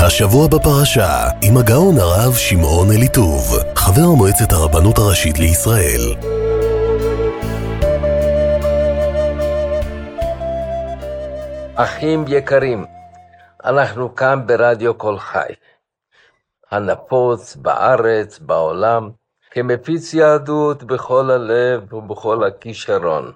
השבוע בפרשה, עם הגאון הרב שמעון אליטוב, חבר מועצת הרבנות הראשית לישראל. אחים יקרים, אנחנו כאן ברדיו כל חי, הנפוץ בארץ, בעולם, כמפיץ יהדות בכל הלב ובכל הכישרון.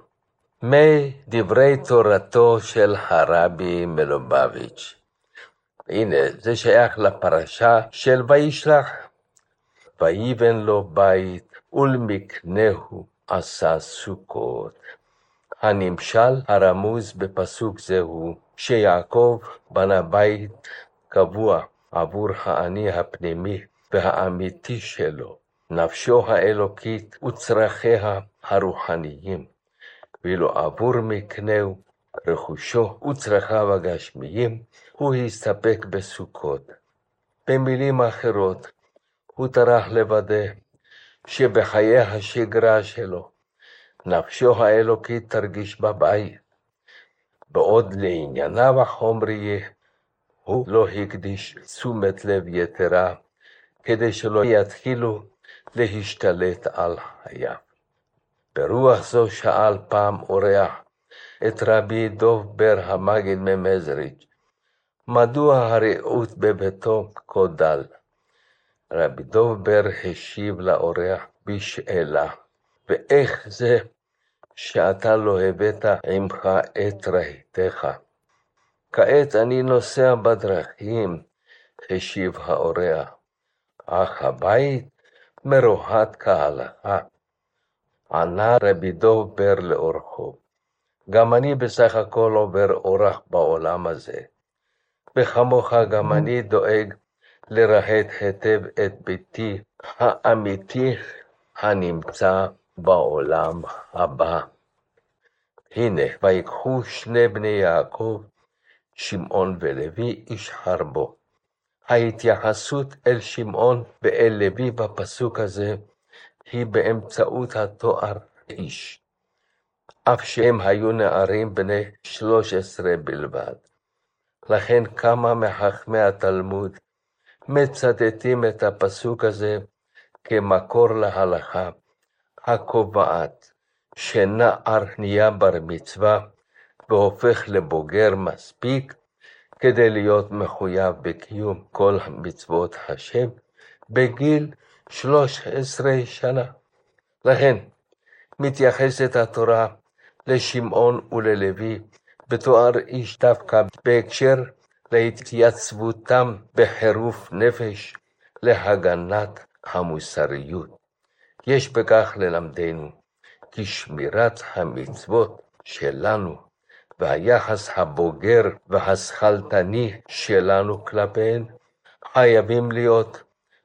מדברי תורתו של הרבי מלובביץ'. הנה, זה שייך לפרשה של וישלח. ויבן לו בית ולמקנהו עשה סוכות. הנמשל הרמוז בפסוק זהו, שיעקב בנה בית קבוע עבור האני הפנימי והאמיתי שלו, נפשו האלוקית וצרכיה הרוחניים, ואילו עבור מקנהו, רכושו וצרכיו הגשמיים, הוא הסתפק בסוכות. במילים אחרות, הוא טרח לוודא שבחיי השגרה שלו, נפשו האלוקית תרגיש בבית, בעוד לענייניו החומריים, הוא לא הקדיש תשומת לב יתרה, כדי שלא יתחילו להשתלט על חייו. ברוח זו שאל פעם אורח את רבי דוב בר המגיד ממזריץ', מדוע הרעות בביתו כה דל? רבי דוב בר השיב לאורח בשאלה, ואיך זה שאתה לא הבאת עמך את רהיתך? כעת אני נוסע בדרכים, השיב האורח, אך הבית מרוהט כהלכה. ענה רבי דוב בר לאורחו, גם אני בסך הכל עובר אורח בעולם הזה, וכמוך גם אני דואג לרהט היטב את ביתי האמיתי הנמצא בעולם הבא. הנה, ויקחו שני בני יעקב, שמעון ולוי, איש חרבו. ההתייחסות אל שמעון ואל לוי בפסוק הזה היא באמצעות התואר איש, אף שהם היו נערים בני 13 בלבד. לכן כמה מחכמי התלמוד מצטטים את הפסוק הזה כמקור להלכה הקובעת שנער נהיה בר מצווה והופך לבוגר מספיק כדי להיות מחויב בקיום כל מצוות השם בגיל 13 שנה. לכן מתייחסת התורה לשמעון וללוי בתואר איש דווקא בהקשר להתייצבותם בחירוף נפש להגנת המוסריות. יש בכך ללמדנו כי שמירת המצוות שלנו והיחס הבוגר והשכלתני שלנו כלפיהן חייבים להיות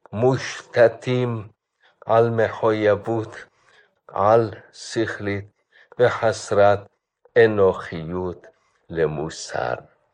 מושתתים על מחויבות, על שכלית וחסרת אנוכיות למוסר.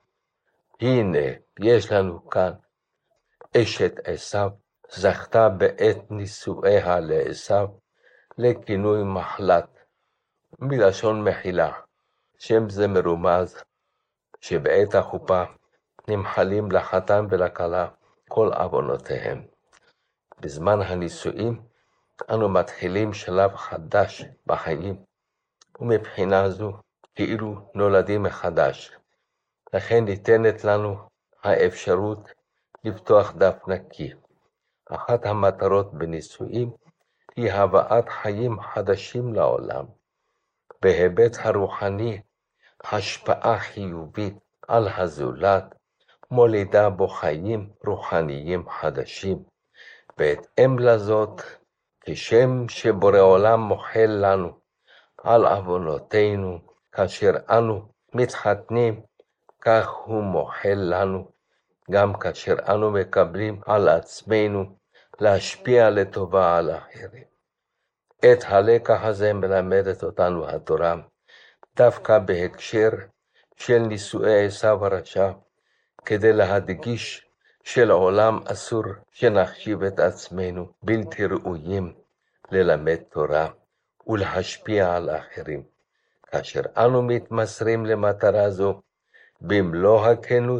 הנה, יש לנו כאן אשת עשיו, זכתה בעת נישואיה לעשיו לכינוי מחלת, מלשון מחילה, שם זה מרומז שבעת החופה נמחלים לחתן ולכלה כל עוונותיהם. בזמן הנישואים אנו מתחילים שלב חדש בחיים, ומבחינה זו כאילו נולדים מחדש. לכן ניתנת לנו האפשרות לפתוח דף נקי. אחת המטרות בנישואים היא הבאת חיים חדשים לעולם. בהיבט הרוחני, השפעה חיובית על הזולת מולידה בו חיים רוחניים חדשים. בהתאם לזאת, כשם שבורא עולם מוחל לנו על עוונותינו כאשר אנו מתחתנים, כך הוא מוחל לנו גם כאשר אנו מקבלים על עצמנו להשפיע לטובה על אחרים. את הלקח הזה מלמדת אותנו התורה דווקא בהקשר של נישואי עשיו הרשע, כדי להדגיש שלעולם אסור שנחשיב את עצמנו בלתי ראויים ללמד תורה ולהשפיע על אחרים. כאשר אנו מתמסרים למטרה זו במלוא הכנות,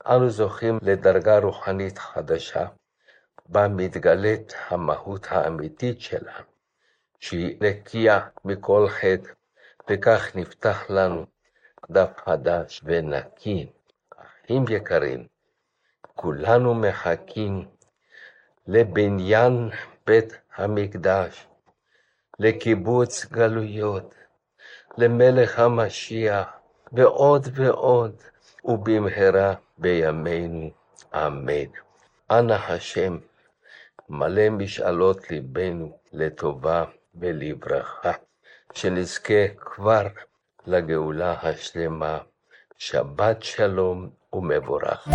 אנו זוכים לדרגה רוחנית חדשה, בה מתגלית המהות האמיתית שלנו, שהיא נקייה מכל חטא, וכך נפתח לנו דף חדש ונקי. אחים יקרים, כולנו מחכים לבניין בית המקדש, לקיבוץ גלויות, למלך המשיח, ועוד ועוד, ובמהרה בימינו, אמן. אנא השם, מלא משאלות ליבנו לטובה ולברכה, שנזכה כבר לגאולה השלמה. שבת שלום ומבורך.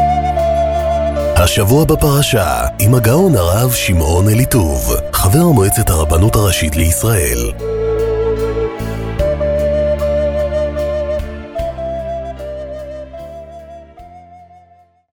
השבוע בפרשה עם הגאון הרב שמעון אליטוב, חבר מועצת הרבנות הראשית לישראל.